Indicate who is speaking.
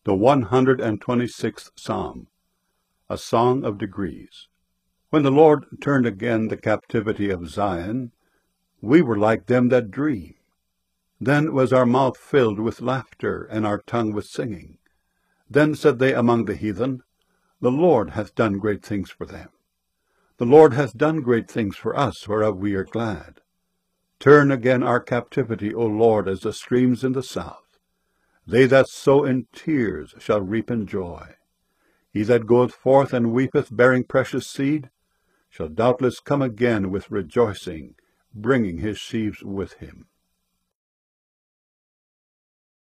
Speaker 1: The 126th Psalm, a song of degrees. When the Lord turned again the captivity of Zion, we were like them that dream. Then was our mouth filled with laughter, and our tongue with singing. Then said they among the heathen, The Lord hath done great things for them. The Lord hath done great things for us, whereof we are glad. Turn again our captivity, O Lord, as the streams in the south. They that sow in tears shall reap in joy. He that goeth forth and weepeth, bearing precious seed, shall doubtless come again with rejoicing, bringing his sheaves with him.